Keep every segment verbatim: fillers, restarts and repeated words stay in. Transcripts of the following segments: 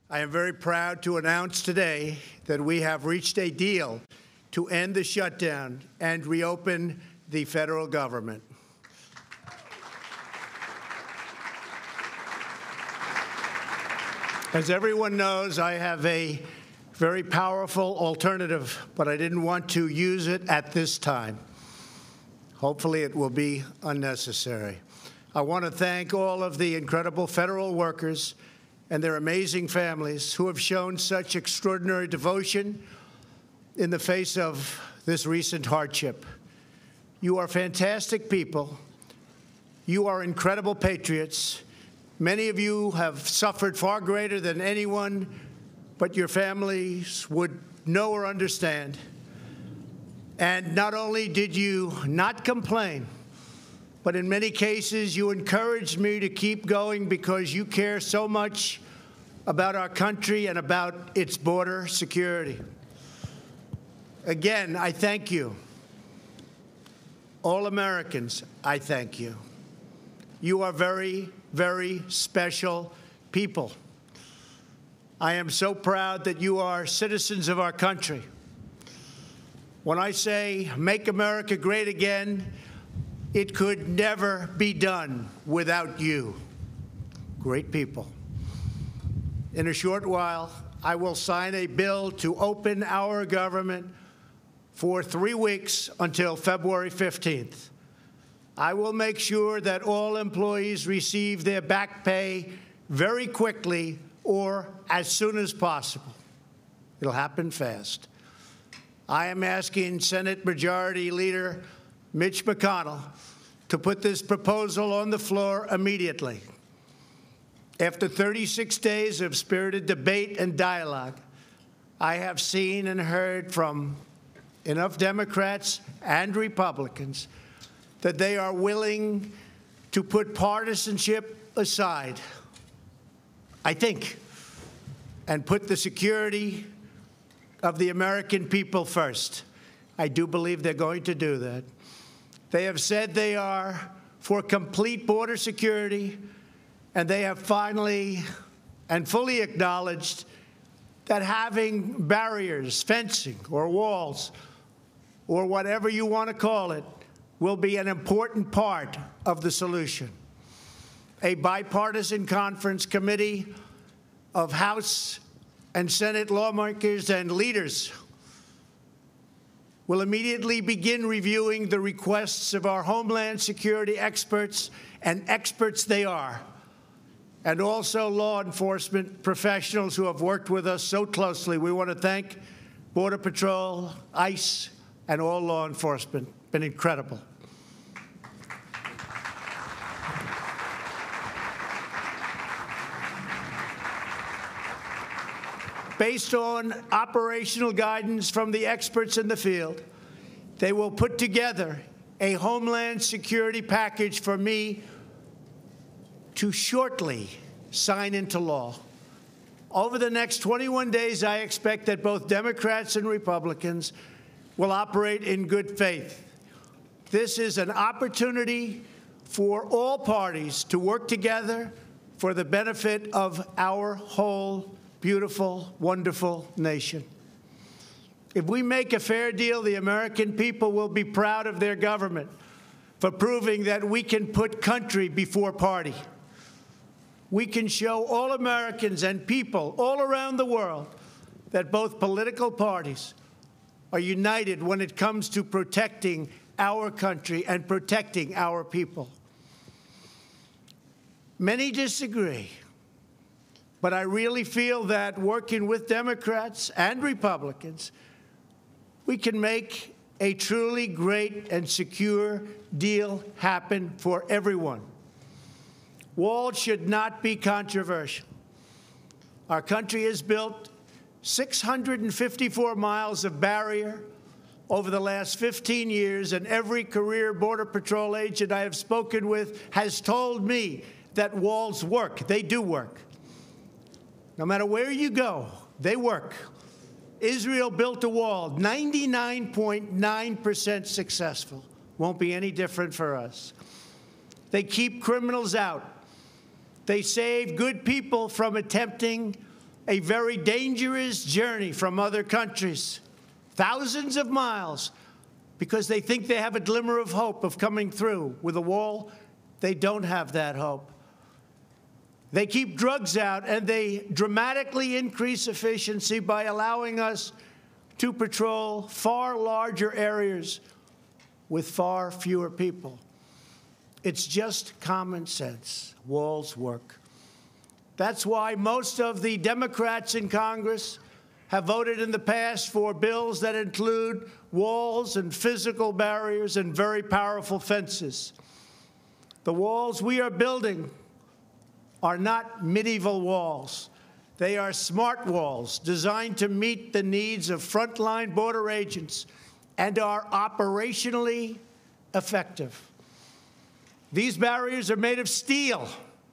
I am very proud to announce today that we have reached a deal to end the shutdown and reopen the federal government. As everyone knows, I have a very powerful alternative, but I didn't want to use it at this time. Hopefully, it will be unnecessary. I want to thank all of the incredible federal workers and their amazing families who have shown such extraordinary devotion in the face of this recent hardship. You are fantastic people. You are incredible patriots. Many of you have suffered far greater than anyone but your families would know or understand. And not only did you not complain, but in many cases you encouraged me to keep going because you care so much about our country and about its border security. Again, I thank you. All Americans, I thank you. You are very, very special people. I am so proud that you are citizens of our country. When I say make America great again, it could never be done without you. Great people. In a short while, I will sign a bill to open our government for three weeks until February fifteenth. I will make sure that all employees receive their back pay very quickly or as soon as possible. It'll happen fast. I am asking Senate Majority Leader Mitch McConnell to put this proposal on the floor immediately. After thirty-six days of spirited debate and dialogue, I have seen and heard from enough Democrats and Republicans that they are willing to put partisanship aside, I think, and put the security of the American people first. I do believe they're going to do that. They have said they are for complete border security, and they have finally and fully acknowledged that having barriers, fencing, or walls, or whatever you want to call it, will be an important part of the solution. A bipartisan conference committee of House and Senate lawmakers and leaders will immediately begin reviewing the requests of our Homeland Security experts, and experts they are, and also law enforcement professionals who have worked with us so closely. We want to thank Border Patrol, ICE, and all law enforcement. Been incredible. Based on operational guidance from the experts in the field, they will put together a Homeland Security package for me to shortly sign into law. Over the next twenty-one days, I expect that both Democrats and Republicans will operate in good faith. This is an opportunity for all parties to work together for the benefit of our whole beautiful, wonderful nation. If we make a fair deal, the American people will be proud of their government for proving that we can put country before party. We can show all Americans and people all around the world that both political parties are united when it comes to protecting our country and protecting our people. Many disagree. But I really feel that working with Democrats and Republicans, we can make a truly great and secure deal happen for everyone. Walls should not be controversial. Our country has built six hundred fifty-four miles of barrier over the last fifteen years, and every career Border Patrol agent I have spoken with has told me that walls work. They do work. No matter where you go, they work. Israel built a wall, ninety-nine point nine percent successful. Won't be any different for us. They keep criminals out. They save good people from attempting a very dangerous journey from other countries, thousands of miles, because they think they have a glimmer of hope of coming through. With a wall, they don't have that hope. They keep drugs out, and they dramatically increase efficiency by allowing us to patrol far larger areas with far fewer people. It's just common sense. Walls work. That's why most of the Democrats in Congress have voted in the past for bills that include walls and physical barriers and very powerful fences. The walls we are building are not medieval walls. They are smart walls designed to meet the needs of frontline border agents and are operationally effective. These barriers are made of steel,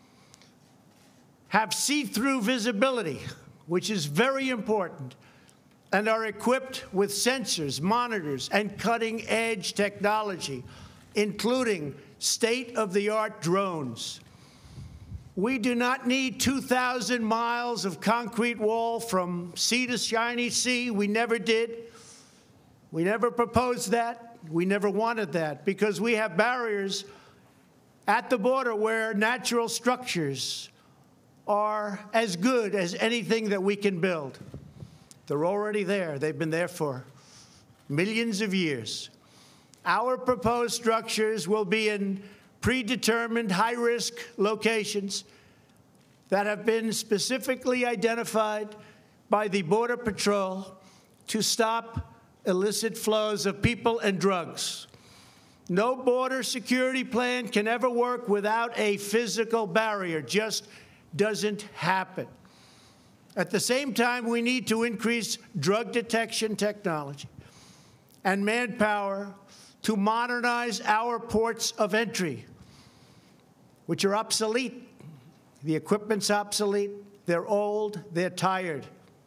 have see-through visibility, which is very important, and are equipped with sensors, monitors, and cutting-edge technology, including state-of-the-art drones. We do not need two thousand miles of concrete wall from sea to shiny sea. We never did. We never proposed that. We never wanted that, because we have barriers at the border where natural structures are as good as anything that we can build. They're already there. They've been there for millions of years. Our proposed structures will be in predetermined high-risk locations that have been specifically identified by the Border Patrol to stop illicit flows of people and drugs. No border security plan can ever work without a physical barrier. Just doesn't happen. At the same time, we need to increase drug detection technology and manpower to modernize our ports of entry, which are obsolete. The equipment's obsolete. They're old. They're tired.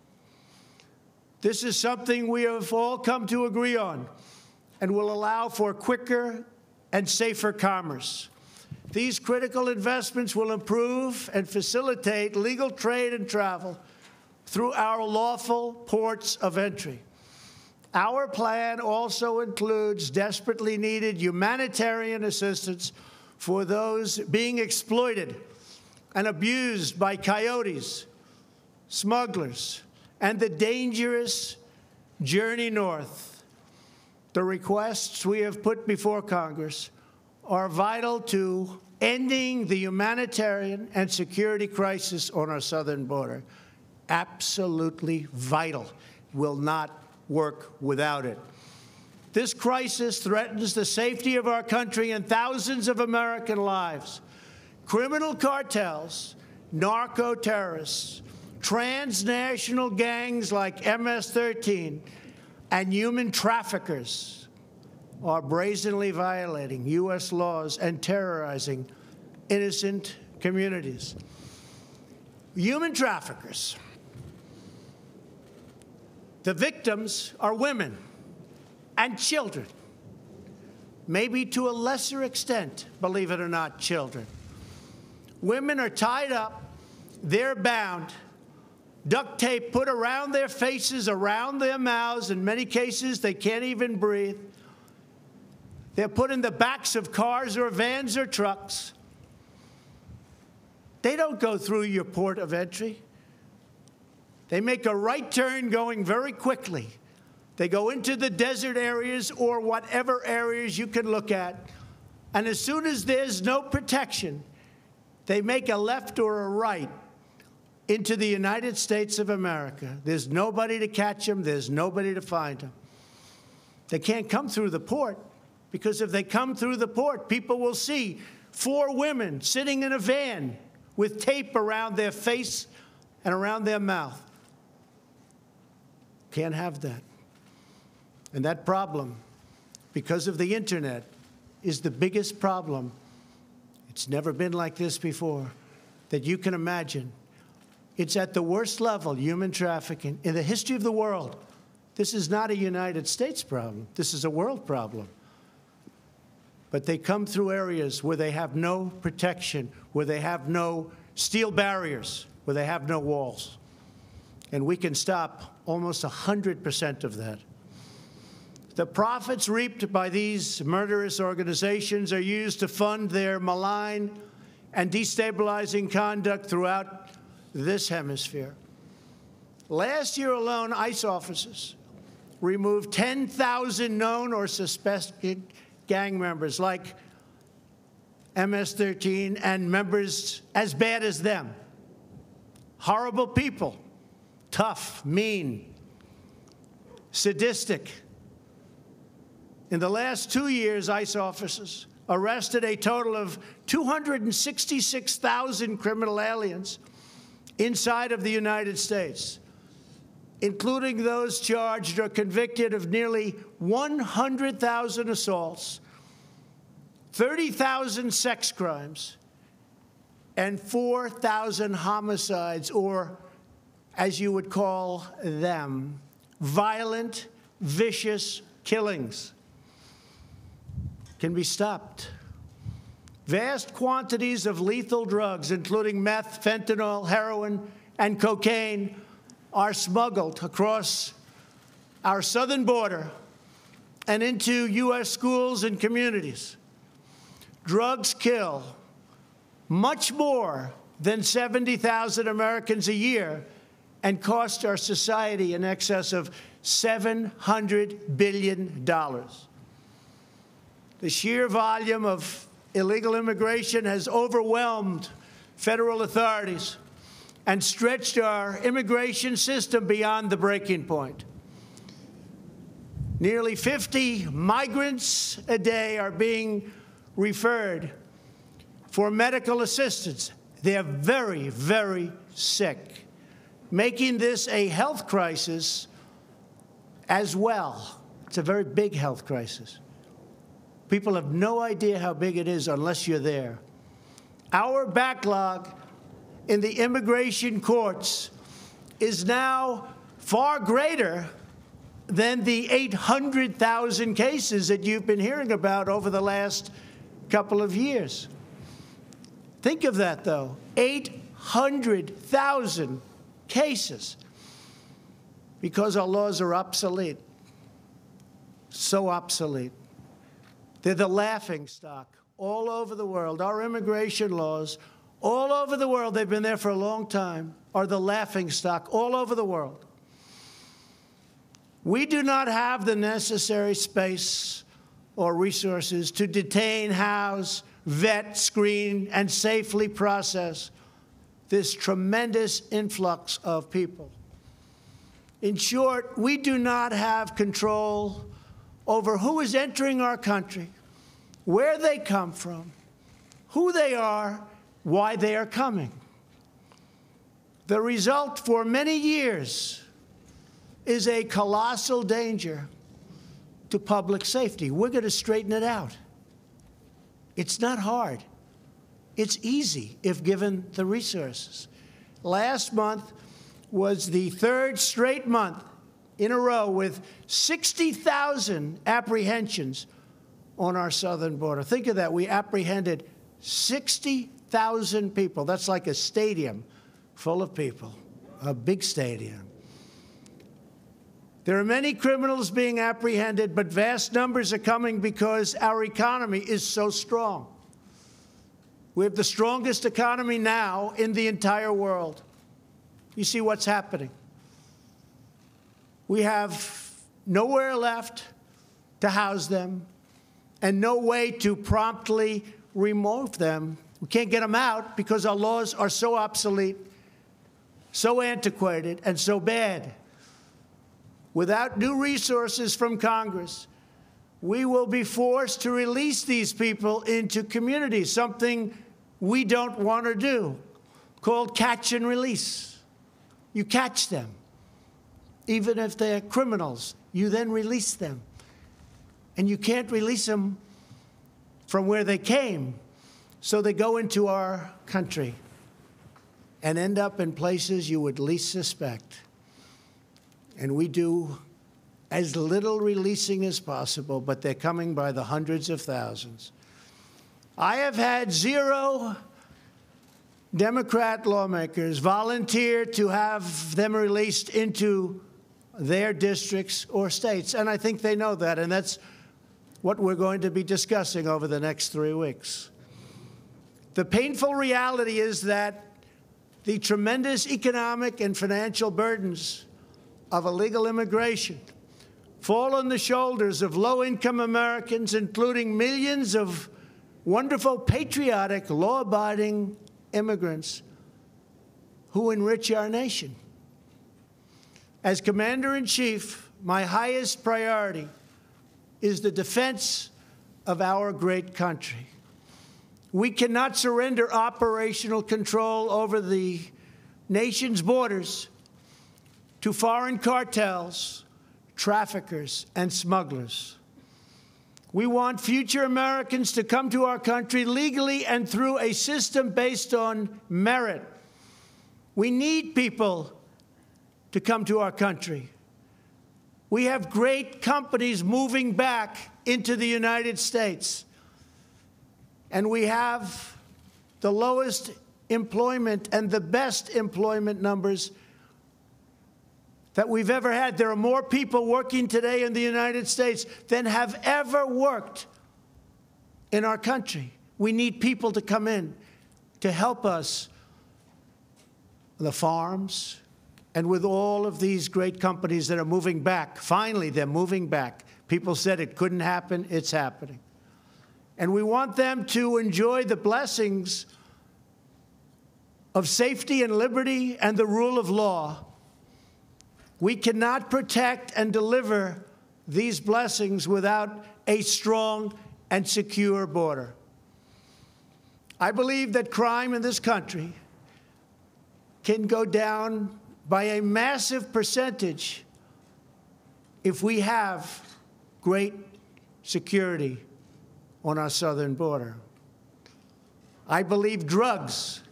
This is something we have all come to agree on and will allow for quicker and safer commerce. These critical investments will improve and facilitate legal trade and travel through our lawful ports of entry. Our plan also includes desperately needed humanitarian assistance for those being exploited and abused by coyotes, smugglers, and the dangerous journey north. The requests we have put before Congress are vital to ending the humanitarian and security crisis on our southern border. Absolutely vital. Will not work without it. This crisis threatens the safety of our country and thousands of American lives. Criminal cartels, narco-terrorists, transnational gangs like M S thirteen, and human traffickers are brazenly violating U S laws and terrorizing innocent communities. Human traffickers. The victims are women and children, maybe to a lesser extent, believe it or not, children. Women are tied up, they're bound, duct tape put around their faces, around their mouths. In many cases, they can't even breathe. They're put in the backs of cars or vans or trucks. They don't go through your port of entry. They make a right turn going very quickly. They go into the desert areas or whatever areas you can look at. And as soon as there's no protection, they make a left or a right into the United States of America. There's nobody to catch them. There's nobody to find them. They can't come through the port, because if they come through the port, people will see four women sitting in a van with tape around their face and around their mouth. Can't have that. And that problem, because of the internet, is the biggest problem. It's never been like this before that you can imagine. It's at the worst level, human trafficking, in the history of the world. This is not a United States problem. This is a world problem. But they come through areas where they have no protection, where they have no steel barriers, where they have no walls. and we can stop almost one hundred percent of that. The profits reaped by these murderous organizations are used to fund their malign and destabilizing conduct throughout this hemisphere. Last year alone, ICE officers removed ten thousand known or suspected gang members like M S thirteen and members as bad as them. Horrible people, tough, mean, sadistic. In the last two years, ICE officers arrested a total of two hundred sixty-six thousand criminal aliens inside of the United States, including those charged or convicted of nearly one hundred thousand assaults, thirty thousand sex crimes, and four thousand homicides, or, as you would call them, violent, vicious killings. Can be stopped. Vast quantities of lethal drugs, including meth, fentanyl, heroin, and cocaine, are smuggled across our southern border and into U S schools and communities. Drugs kill much more than seventy thousand Americans a year and cost our society in excess of seven hundred billion dollars. The sheer volume of illegal immigration has overwhelmed federal authorities and stretched our immigration system beyond the breaking point. Nearly fifty migrants a day are being referred for medical assistance. They're very, very sick, making this a health crisis as well. It's a very big health crisis. People have no idea how big it is unless you're there. Our backlog in the immigration courts is now far greater than the eight hundred thousand cases that you've been hearing about over the last couple of years. Think of that, though, eight hundred thousand cases, because our laws are obsolete, so obsolete. They're the laughingstock all over the world. Our immigration laws, all over the world, they've been there for a long time, are the laughingstock all over the world. We do not have the necessary space or resources to detain, house, vet, screen, and safely process this tremendous influx of people. In short, we do not have control over who is entering our country, where they come from, who they are, why they are coming. The result for many years is a colossal danger to public safety. We're going to straighten it out. It's not hard. It's easy if given the resources. Last month was the third straight month in a row with sixty thousand apprehensions on our southern border. Think of that. We apprehended sixty thousand people. That's like a stadium full of people, a big stadium. There are many criminals being apprehended, but vast numbers are coming because our economy is so strong. We have the strongest economy now in the entire world. You see what's happening. We have nowhere left to house them and no way to promptly remove them. We can't get them out because our laws are so obsolete, so antiquated, and so bad. Without new resources from Congress, we will be forced to release these people into communities, something we don't want to do, called catch and release. You catch them. Even if they're criminals, you then release them. And you can't release them from where they came, so they go into our country and end up in places you would least suspect. And we do as little releasing as possible, but they're coming by the hundreds of thousands. I have had zero Democrat lawmakers volunteered to have them released into their districts or states. And I think they know that, and that's what we're going to be discussing over the next three weeks. The painful reality is that the tremendous economic and financial burdens of illegal immigration fall on the shoulders of low-income Americans, including millions of wonderful, patriotic, law-abiding immigrants who enrich our nation. As Commander-in-Chief, my highest priority is the defense of our great country. We cannot surrender operational control over the nation's borders to foreign cartels, traffickers, and smugglers. We want future Americans to come to our country legally and through a system based on merit. We need people to come to our country. We have great companies moving back into the United States. And we have the lowest employment and the best employment numbers that we've ever had. There are more people working today in the United States than have ever worked in our country. We need people to come in to help us on the farms and with all of these great companies that are moving back. Finally, they're moving back. People said it couldn't happen. It's happening. And we want them to enjoy the blessings of safety and liberty and the rule of law. We cannot protect and deliver these blessings without a strong and secure border. I believe that crime in this country can go down by a massive percentage if we have great security on our southern border. I believe drugs,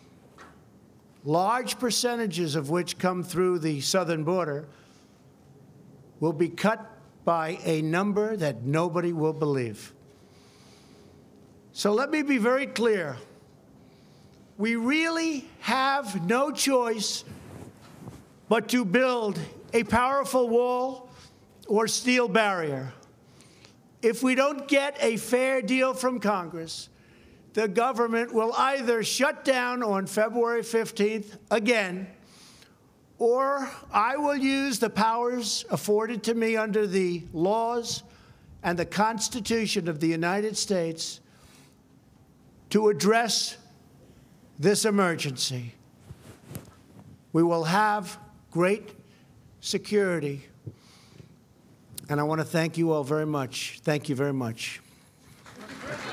large percentages of which come through the southern border, will be cut by a number that nobody will believe. So let me be very clear. We really have no choice but to build a powerful wall or steel barrier. If we don't get a fair deal from Congress, the government will either shut down on February fifteenth again, or I will use the powers afforded to me under the laws and the Constitution of the United States to address this emergency. We will have great security. And I want to thank you all very much. Thank you very much.